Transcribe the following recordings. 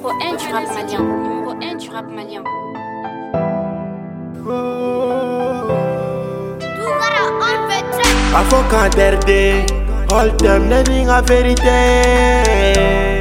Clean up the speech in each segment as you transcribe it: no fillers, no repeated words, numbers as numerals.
Numéro 1 du rap malien. Numéro 1 du rap malien. Afo kanterde, all them living a vérité.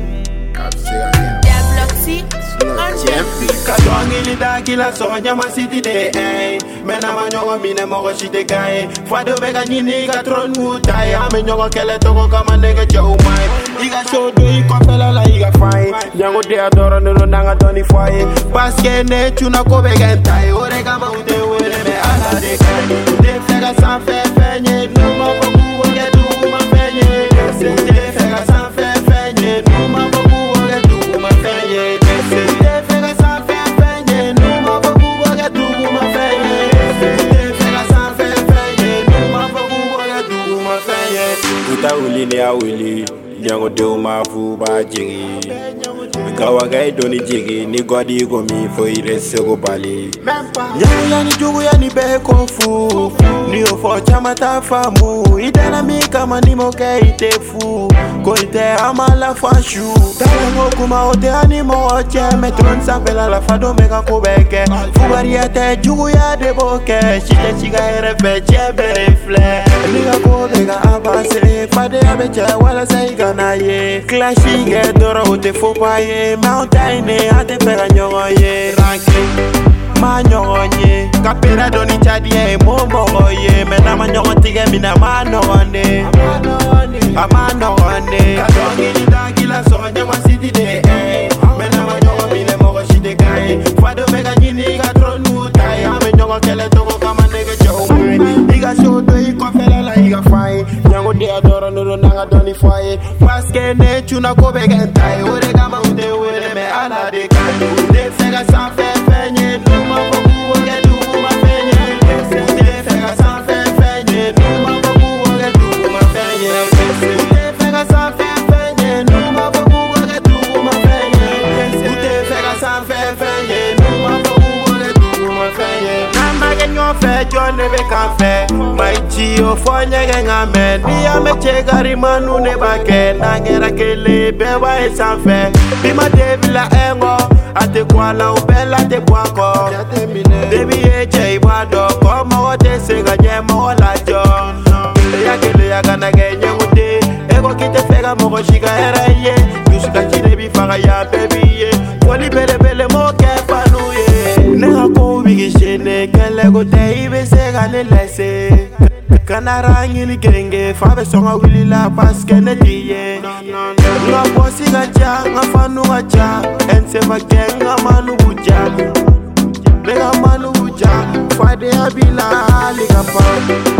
Kadwangi da kila sonya masiti de mena manyogo mine mogo shite kai fado bega nyini ga tron mutai ame nyogo kele toko kama nega jow mai iga shodo iko fela la iga fai nyango de adoro no nanga doni fai paske ne tuna ko bega tai ore kama ude wele me ala de kai de fega san fe fenye no mo ko ku ge du ma fenye de fega san fe fenye no mo ko ku ge du ma fenye de fega san fe fenye no mo ko ku ge du ma fenye de fega san fe fenye no mo ko ku ge du ma fenye uta uli ne awili nyango de ma fu ba jigi kawagai doni jigi ni godi go mi fo ire sego bali yani jugu yani be ko fu ni o fo chama ta famu idana mi kama ni mo ke itefu ko ite amala fashu tango kuma o te animo che metron sapela la fado mega ko beke fugariate jugu ya de boke shite chiga ere be che bere fle ni ga ko bega avance fade abeche wala sai gana ye clashing e doro te fo paye mountain ate pega nyongo ye ranking ma nyongo nye kapera doni chadie momo ye mena ma nyongo tige mina ma nonde amano onde kadongi ni dangila sonye masiti de mena ma nyongo mine mogo shite kai fado mega nyini ga tronu tai ame nyongo kele toko kama nege jow iga shodo iko fela la iga fai nyango de adoro no nanga doni fai paske ne tuna ko bega tai ore kama ude wele me ala de kai de fega san fe fenye no mo ko ku ge du ma fenye de fega san fe fenye no mo ko ku ge du ma fenye de fega san fe fenye no mo ko ku ge du ma fenye de fega san fe fenye no mo ko ku ge du ma fenye na ge nyo fe jone be kan fe mai chi o fonye ge ngame ni ame che gari manu ne ba ke na ngera kele be wa e san fe bi ma de bila engo ate kwala ubela te kwako debi eche ibado komo wote sega nyemo la jon kele ya gana genye mude ego kite fega mogo shiga eraye yuska chide bi faga ya baby ye woli bele bele mo ke panuye nega ko bigi shene kele go te ibe sega ne lese Kanara ngili genge fabe songa wili la paske ne diye nga bosi gacha nga fanu gacha ense magenga manu buja bega manu buja fade abila liga pa